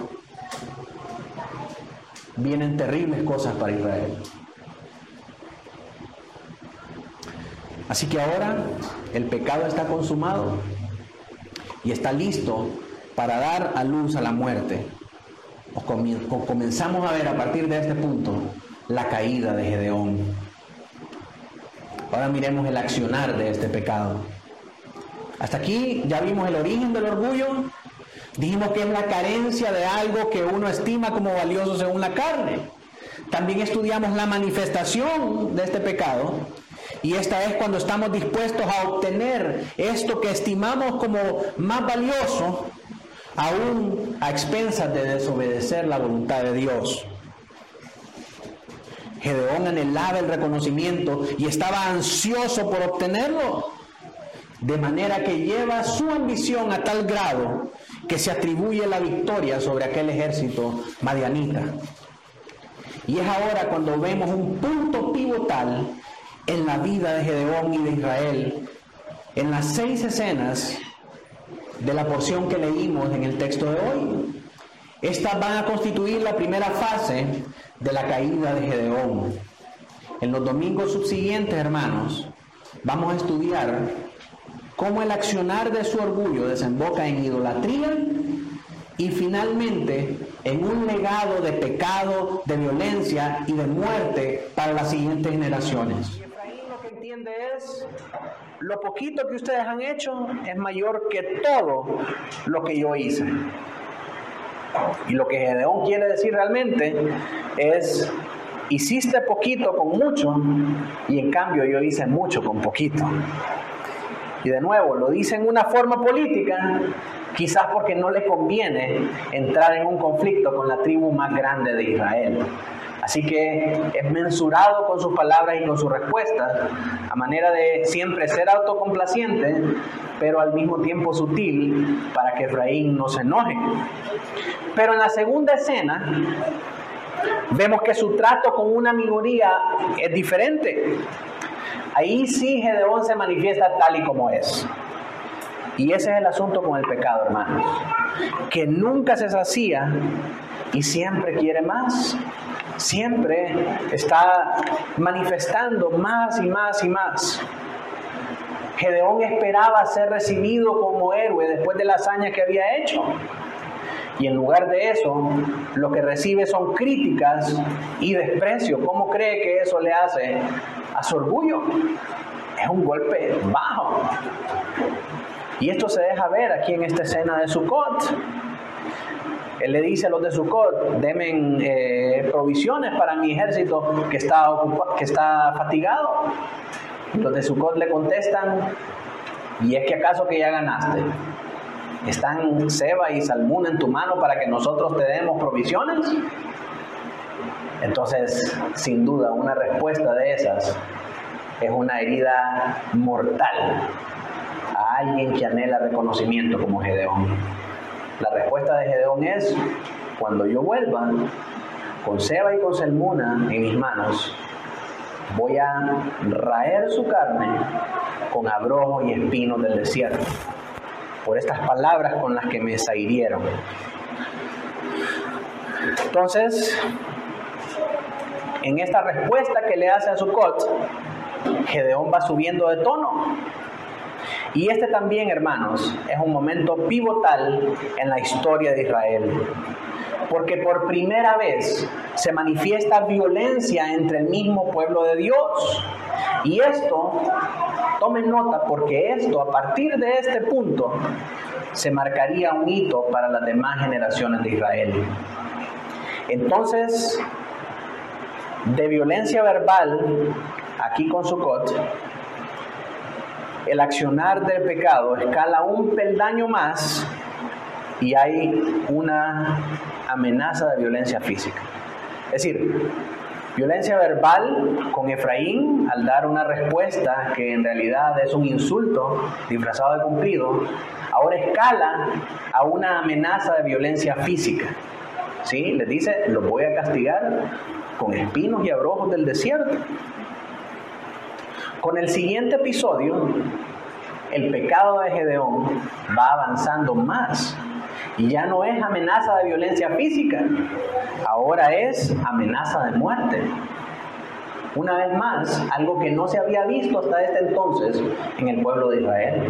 Speaker 1: vienen terribles cosas para Israel. Así que ahora el pecado está consumado y está listo para dar a luz a la muerte. O comenzamos a ver a partir de este punto la caída de Gedeón. Ahora miremos el accionar de este pecado. Hasta aquí ya vimos el origen del orgullo. Dijimos que es la carencia de algo que uno estima como valioso según la carne. También estudiamos la manifestación de este pecado. Y esta es cuando estamos dispuestos a obtener esto que estimamos como más valioso, aún a expensas de desobedecer la voluntad de Dios. Gedeón anhelaba el reconocimiento y estaba ansioso por obtenerlo, de manera que lleva su ambición a tal grado que se atribuye la victoria sobre aquel ejército madianita. Y es ahora cuando vemos un punto pivotal en la vida de Gedeón y de Israel, en las seis escenas de la porción que leímos en el texto de hoy. Estas van a constituir la primera fase de la caída de Gedeón. En los domingos subsiguientes, hermanos, vamos a estudiar cómo el accionar de su orgullo desemboca en idolatría y finalmente en un legado de pecado, de violencia y de muerte para las siguientes generaciones. Y Efraín lo que entiende es, lo poquito que ustedes han hecho es mayor que todo lo que yo hice. Y lo que Gedeón quiere decir realmente es, hiciste poquito con mucho y en cambio yo hice mucho con poquito. Y de nuevo, lo dice en una forma política, quizás porque no le conviene entrar en un conflicto con la tribu más grande de Israel. Así que es mensurado con sus palabras y con sus respuestas, a manera de siempre ser autocomplaciente, pero al mismo tiempo sutil, para que Efraín no se enoje. Pero en la segunda escena, vemos que su trato con una minoría es diferente. Ahí sí Gedeón se manifiesta tal y como es. Y ese es el asunto con el pecado, hermanos. Que nunca se sacía y siempre quiere más. Siempre está manifestando más y más y más. Gedeón esperaba ser recibido como héroe después de la hazaña que había hecho. Y en lugar de eso, lo que recibe son críticas y desprecio. ¿Cómo cree que eso le hace a su orgullo? Es un golpe bajo. Y esto se deja ver aquí en esta escena de Sucot. Él le dice a los de Sucot, denme eh, provisiones para mi ejército que está, ocupa, que está fatigado. Los de Sucot le contestan, ¿y es que acaso que ya ganaste? ¿Están Seba y Salmuna en tu mano para que nosotros te demos provisiones? Entonces, sin duda, una respuesta de esas es una herida mortal a alguien que anhela reconocimiento como Gedeón. La respuesta de Gedeón es, cuando yo vuelva con Seba y con Salmuna en mis manos, voy a raer su carne con abrojos y espinos del desierto, por estas palabras con las que me zahirieron. Entonces, en esta respuesta que le hace a Sucot, Gedeón va subiendo de tono. Y este también, hermanos, es un momento pivotal en la historia de Israel. Porque por primera vez se manifiesta violencia entre el mismo pueblo de Dios. Y esto, tomen nota, porque esto, a partir de este punto, se marcaría un hito para las demás generaciones de Israel. Entonces, de violencia verbal, aquí con Sucot, el accionar del pecado escala un peldaño más y hay una amenaza de violencia física. Es decir, violencia verbal con Efraín al dar una respuesta que en realidad es un insulto disfrazado de cumplido, ahora escala a una amenaza de violencia física. ¿Sí? Les dice, los voy a castigar con espinos y abrojos del desierto. Con el siguiente episodio, el pecado de Gedeón va avanzando más. Y ya no es amenaza de violencia física, ahora es amenaza de muerte. Una vez más, algo que no se había visto hasta este entonces en el pueblo de Israel.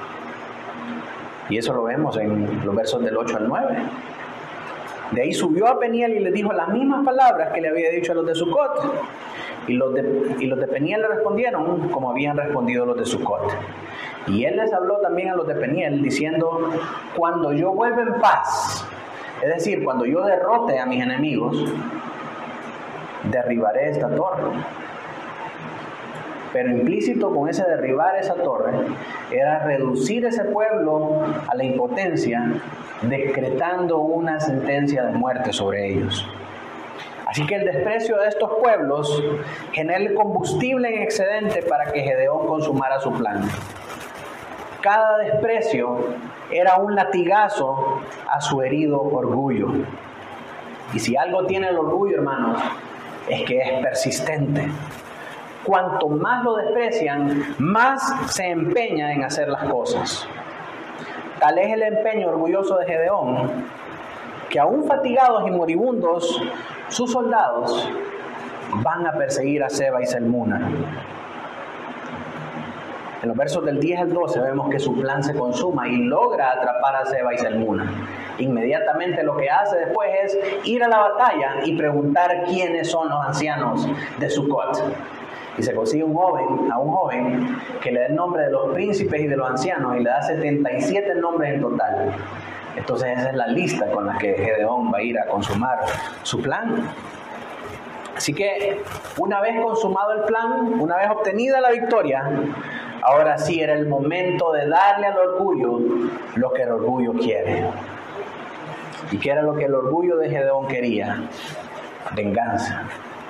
Speaker 1: Y eso lo vemos en los versos del ocho al nueve. De ahí subió a Peniel y le dijo las mismas palabras que le había dicho a los de Sucot. Y los de, y los de Peniel le respondieron como habían respondido los de Sucot. Y él les habló también a los de Peniel diciendo, cuando yo vuelva en paz, es decir, cuando yo derrote a mis enemigos, derribaré esta torre. Pero implícito con ese derribar esa torre era reducir ese pueblo a la impotencia, decretando una sentencia de muerte sobre ellos. Así que el desprecio de estos pueblos genera el combustible en excedente para que Gedeón consumara su plan. Cada desprecio era un latigazo a su herido orgullo. Y si algo tiene el orgullo, hermanos, es que es persistente. Cuanto más lo desprecian, más se empeña en hacer las cosas. Tal es el empeño orgulloso de Gedeón, que aún fatigados y moribundos, sus soldados van a perseguir a Seba y Salmuna. En los versos del diez al doce vemos que su plan se consuma y logra atrapar a Seba y Salmuna. Inmediatamente lo que hace después es ir a la batalla y preguntar quiénes son los ancianos de Sucot. Y se consigue un joven, a un joven que le da el nombre de los príncipes y de los ancianos y le da setenta y siete nombres en total. Entonces esa es la lista con la que Gedeón va a ir a consumar su plan. Así que una vez consumado el plan, una vez obtenida la victoria, ahora sí era el momento de darle al orgullo lo que el orgullo quiere. ¿Y qué era lo que el orgullo de Gedeón quería? Venganza.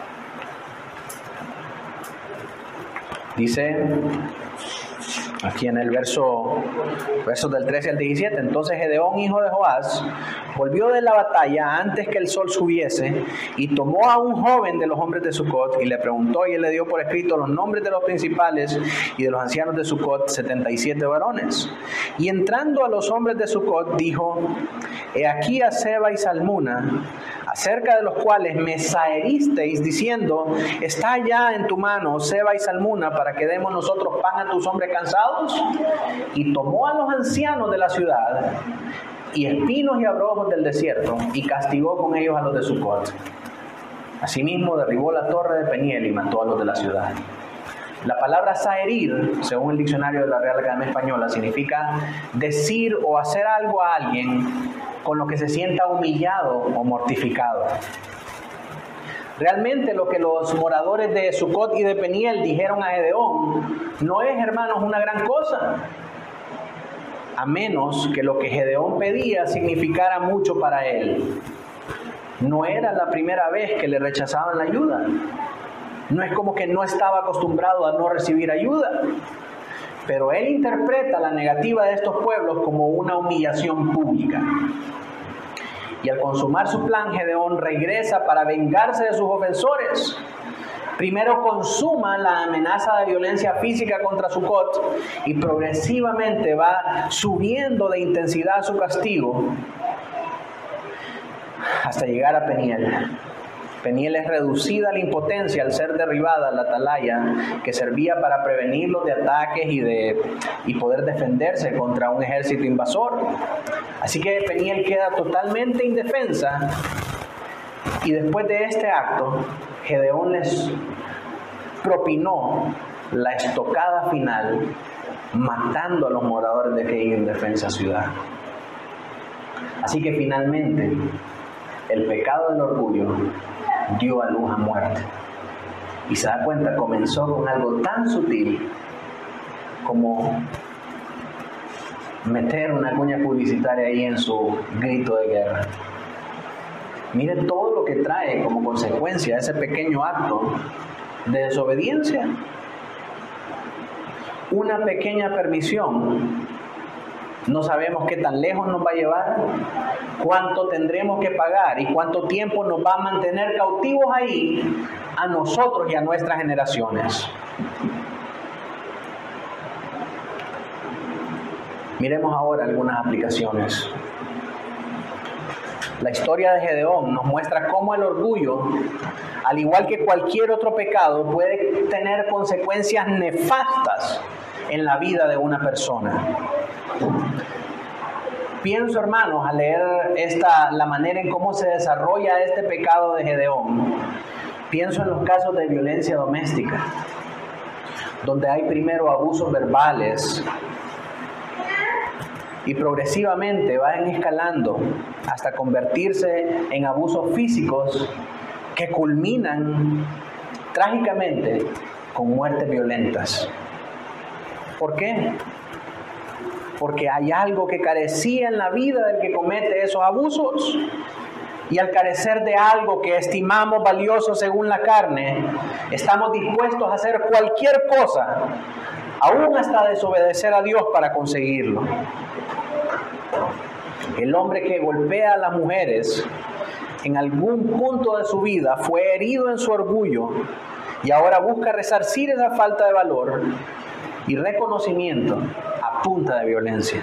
Speaker 1: Dice aquí en el verso, versos del trece al diecisiete, entonces Gedeón, hijo de Joás, volvió de la batalla antes que el sol subiese y tomó a un joven de los hombres de Sucot y le preguntó, y él le dio por escrito los nombres de los principales y de los ancianos de Sucot, setenta y siete varones. Y entrando a los hombres de Sucot dijo, he aquí a Seba y Salmuna, acerca de los cuales me saheristeis diciendo, está ya en tu mano Seba y Salmuna para que demos nosotros pan a tus hombres cansados. Y tomó a los ancianos de la ciudad y espinos y abrojos del desierto y castigó con ellos a los de Sucot. Asimismo derribó la torre de Peniel y mató a los de la ciudad. La palabra saherir, según el diccionario de la Real Academia Española, significa decir o hacer algo a alguien con lo que se sienta humillado o mortificado. Realmente lo que los moradores de Sucot y de Peniel dijeron a Gedeón no es, hermanos, una gran cosa, a menos que lo que Gedeón pedía significara mucho para él. No era la primera vez que le rechazaban la ayuda. No es como que no estaba acostumbrado a no recibir ayuda. Pero él interpreta la negativa de estos pueblos como una humillación pública. Y al consumar su plan, Gedeón regresa para vengarse de sus ofensores. Primero consuma la amenaza de violencia física contra Sucot y progresivamente va subiendo de intensidad su castigo hasta llegar a Peniel. Peniel es reducida a la impotencia al ser derribada la atalaya que servía para prevenirlos de ataques y, de, y poder defenderse contra un ejército invasor. Así que Peniel queda totalmente indefensa y después de este acto, Gedeón les propinó la estocada final, matando a los moradores de aquella indefensa ciudad. Así que finalmente, el pecado del orgullo dio a luz a muerte. Y se da cuenta, comenzó con algo tan sutil como meter una cuña publicitaria ahí en su grito de guerra. Mire todo lo que trae como consecuencia ese pequeño acto de desobediencia. Una pequeña permisión, no sabemos qué tan lejos nos va a llevar, cuánto tendremos que pagar y cuánto tiempo nos va a mantener cautivos ahí a nosotros y a nuestras generaciones. Miremos ahora algunas aplicaciones. La historia de Gedeón nos muestra cómo el orgullo, al igual que cualquier otro pecado, puede tener consecuencias nefastas en la vida de una persona. Pienso, hermanos, al leer esta, la manera en cómo se desarrolla este pecado de Gedeón, pienso en los casos de violencia doméstica, donde hay primero abusos verbales y progresivamente van escalando hasta convertirse en abusos físicos que culminan trágicamente con muertes violentas. ¿Por qué? Porque hay algo que carecía en la vida del que comete esos abusos. Y al carecer de algo que estimamos valioso según la carne, estamos dispuestos a hacer cualquier cosa, aún hasta desobedecer a Dios para conseguirlo. El hombre que golpea a las mujeres en algún punto de su vida fue herido en su orgullo y ahora busca resarcir esa falta de valor y reconocimiento a punta de violencia.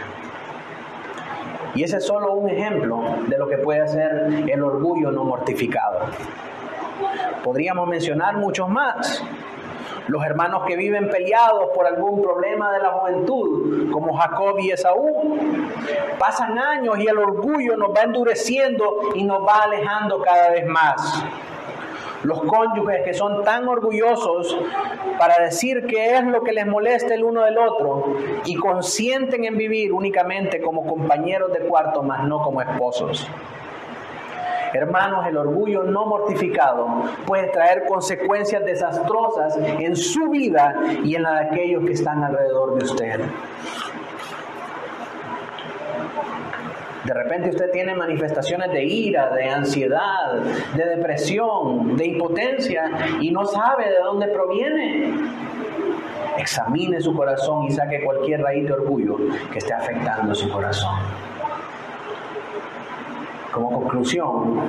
Speaker 1: Y ese es solo un ejemplo de lo que puede hacer el orgullo no mortificado. Podríamos mencionar muchos más. Los hermanos que viven peleados por algún problema de la juventud, como Jacob y Esaú. Pasan años y el orgullo nos va endureciendo y nos va alejando cada vez más. Los cónyuges que son tan orgullosos para decir qué es lo que les molesta el uno del otro y consienten en vivir únicamente como compañeros de cuarto, más no como esposos. Hermanos, el orgullo no mortificado puede traer consecuencias desastrosas en su vida y en la de aquellos que están alrededor de usted. De repente usted tiene manifestaciones de ira, de ansiedad, de depresión, de impotencia y no sabe de dónde proviene. Examine su corazón y saque cualquier raíz de orgullo que esté afectando su corazón. Como conclusión,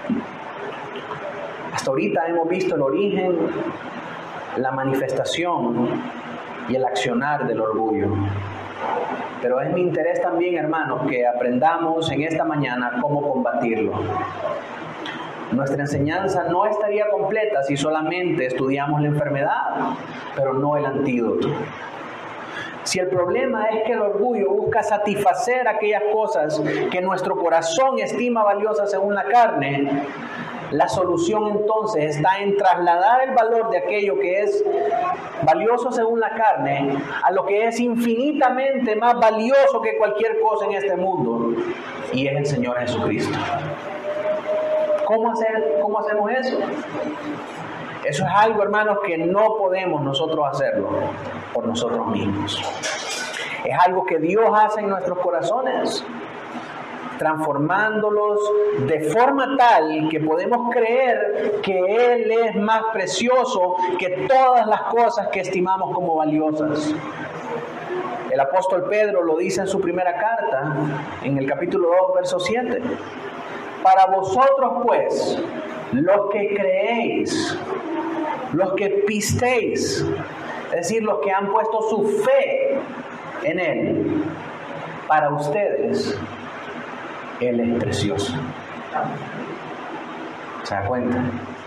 Speaker 1: hasta ahorita hemos visto el origen, la manifestación y el accionar del orgullo. Pero es mi interés también, hermanos, que aprendamos en esta mañana cómo combatirlo. Nuestra enseñanza no estaría completa si solamente estudiamos la enfermedad, pero no el antídoto. Si el problema es que el orgullo busca satisfacer aquellas cosas que nuestro corazón estima valiosas según la carne, la solución entonces está en trasladar el valor de aquello que es valioso según la carne a lo que es infinitamente más valioso que cualquier cosa en este mundo, y es el Señor Jesucristo. ¿Cómo hacer, cómo hacemos eso? Eso es algo, hermanos, que no podemos nosotros hacerlo por nosotros mismos. Es algo que Dios hace en nuestros corazones, transformándolos de forma tal que podemos creer que Él es más precioso que todas las cosas que estimamos como valiosas. El apóstol Pedro lo dice en su primera carta, en el capítulo dos, verso siete. Para vosotros, pues, los que creéis, los que pistéis, es decir, los que han puesto su fe en Él, para ustedes, Él es precioso. ¿Se da cuenta?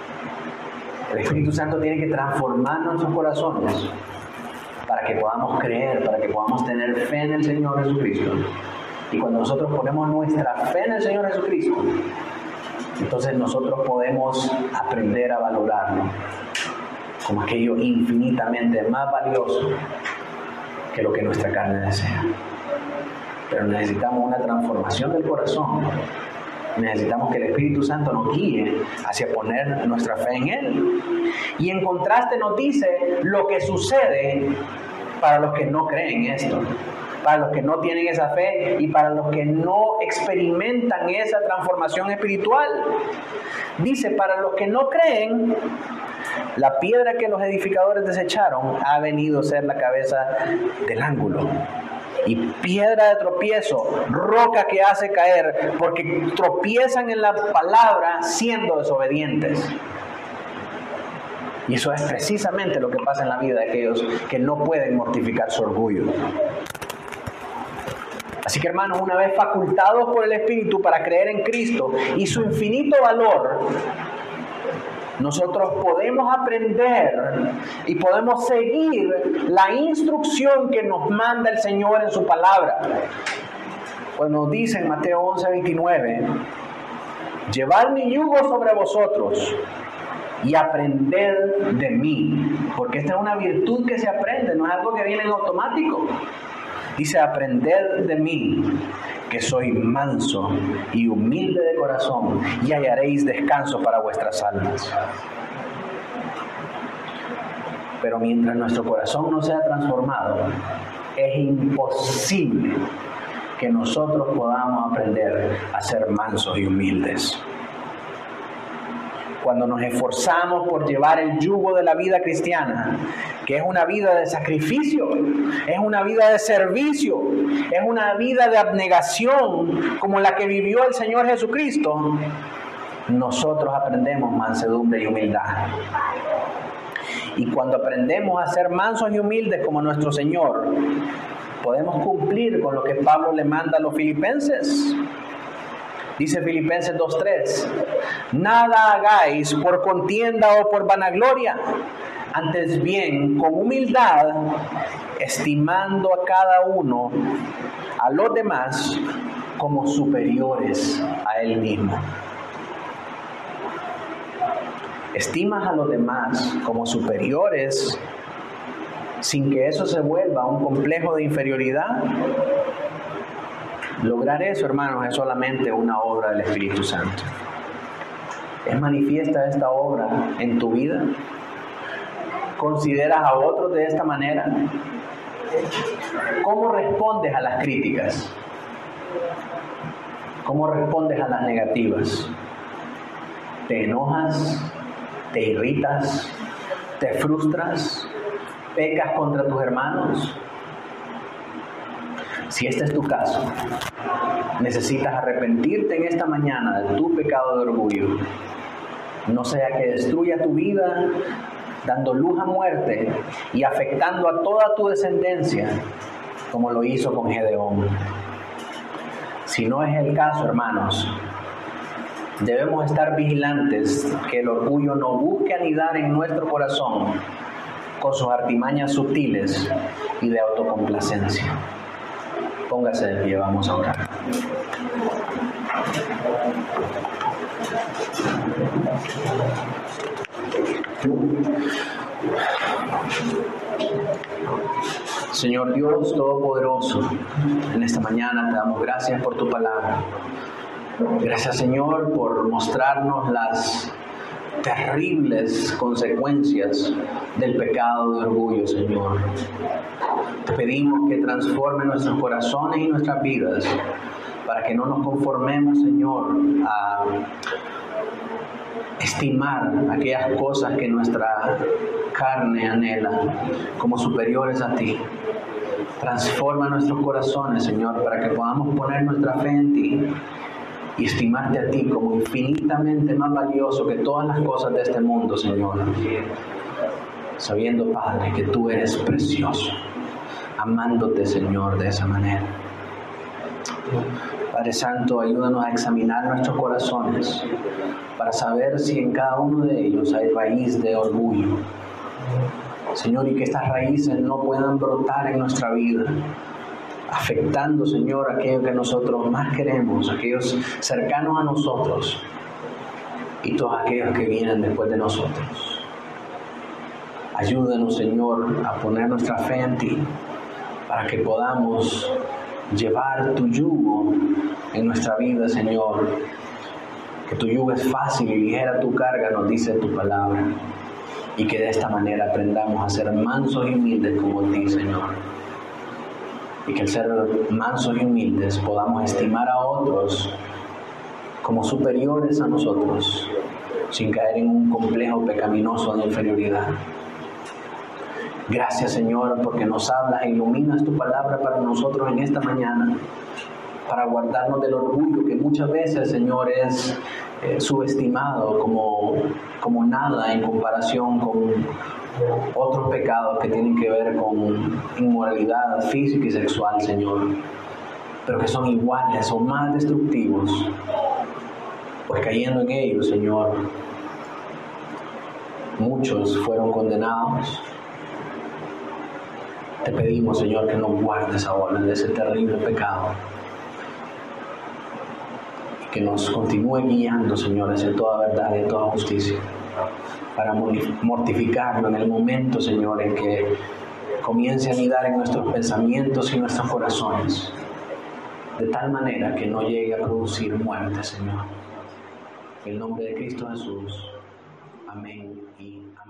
Speaker 1: El Espíritu Santo tiene que transformar nuestros corazones para que podamos creer, para que podamos tener fe en el Señor Jesucristo. Y cuando nosotros ponemos nuestra fe en el Señor Jesucristo, entonces nosotros podemos aprender a valorarlo como aquello infinitamente más valioso que lo que nuestra carne desea. Pero necesitamos una transformación del corazón. Necesitamos que el Espíritu Santo nos guíe hacia poner nuestra fe en Él. Y en contraste nos dice lo que sucede para los que no creen esto, para los que no tienen esa fe y para los que no experimentan esa transformación espiritual. Dice, para los que no creen, la piedra que los edificadores desecharon ha venido a ser la cabeza del ángulo. Y piedra de tropiezo, roca que hace caer, porque tropiezan en la palabra siendo desobedientes. Y eso es precisamente lo que pasa en la vida de aquellos que no pueden mortificar su orgullo. Así que, hermanos, una vez facultados por el Espíritu para creer en Cristo y su infinito valor, nosotros podemos aprender y podemos seguir la instrucción que nos manda el Señor en su palabra. Pues nos dice en Mateo once veintinueve, llevad mi yugo sobre vosotros y aprended de mí, porque esta es una virtud que se aprende, no es algo que viene en automático. Dice, aprended de mí, que soy manso y humilde de corazón, y hallaréis descanso para vuestras almas. Pero mientras nuestro corazón no sea transformado, es imposible que nosotros podamos aprender a ser mansos y humildes. Cuando nos esforzamos por llevar el yugo de la vida cristiana, que es una vida de sacrificio, es una vida de servicio, es una vida de abnegación como la que vivió el Señor Jesucristo, nosotros aprendemos mansedumbre y humildad. Y cuando aprendemos a ser mansos y humildes como nuestro Señor, podemos cumplir con lo que Pablo le manda a los filipenses. Dice Filipenses dos tres, nada hagáis por contienda o por vanagloria, antes bien con humildad, estimando a cada uno, a los demás, como superiores a él mismo. Estimas a los demás como superiores sin que eso se vuelva un complejo de inferioridad. Lograr eso, hermanos, es solamente una obra del Espíritu Santo. ¿Es manifiesta esta obra en tu vida? ¿Consideras a otros de esta manera? ¿Cómo respondes a las críticas? ¿Cómo respondes a las negativas? ¿Te enojas? ¿Te irritas? ¿Te frustras? ¿Pecas contra tus hermanos? Si este es tu caso, necesitas arrepentirte en esta mañana de tu pecado de orgullo. No sea que destruya tu vida, dando luz a muerte y afectando a toda tu descendencia, como lo hizo con Gedeón. Si no es el caso, hermanos, debemos estar vigilantes que el orgullo no busque anidar en nuestro corazón con sus artimañas sutiles y de autocomplacencia. Póngase de pie, vamos a orar. Señor Dios Todopoderoso, en esta mañana te damos gracias por tu palabra. Gracias, Señor, por mostrarnos las terribles consecuencias del pecado de orgullo, Señor. Te pedimos que transforme nuestros corazones y nuestras vidas para que no nos conformemos, Señor, a estimar aquellas cosas que nuestra carne anhela como superiores a ti. Transforma nuestros corazones, Señor, para que podamos poner nuestra fe en ti y estimarte a ti como infinitamente más valioso que todas las cosas de este mundo, Señor. Sabiendo, Padre, que tú eres precioso, amándote, Señor, de esa manera. Padre Santo, ayúdanos a examinar nuestros corazones para saber si en cada uno de ellos hay raíz de orgullo. Señor, y que estas raíces no puedan brotar en nuestra vida, afectando, Señor, aquello que nosotros más queremos, aquellos cercanos a nosotros y todos aquellos que vienen después de nosotros. Ayúdanos, Señor, a poner nuestra fe en ti para que podamos llevar tu yugo en nuestra vida, Señor. Que tu yugo es fácil y ligera tu carga, nos dice tu palabra. Y que de esta manera aprendamos a ser mansos y humildes como ti, Señor. Y que al ser mansos y humildes podamos estimar a otros como superiores a nosotros, sin caer en un complejo pecaminoso de inferioridad. Gracias, Señor, porque nos hablas e iluminas tu palabra para nosotros en esta mañana, para guardarnos del orgullo que muchas veces, Señor, es eh, subestimado como, como nada en comparación con otros pecados que tienen que ver con inmoralidad física y sexual, Señor, pero que son iguales o más destructivos, pues cayendo en ellos, Señor, muchos fueron condenados. Te pedimos, Señor, que nos guardes ahora de ese terrible pecado. Y que nos continúe guiando, Señor, hacia toda verdad y toda justicia. Para mortificarlo en el momento, Señor, en que comience a anidar en nuestros pensamientos y nuestros corazones. De tal manera que no llegue a producir muerte, Señor. En el nombre de Cristo Jesús. Amén y amén.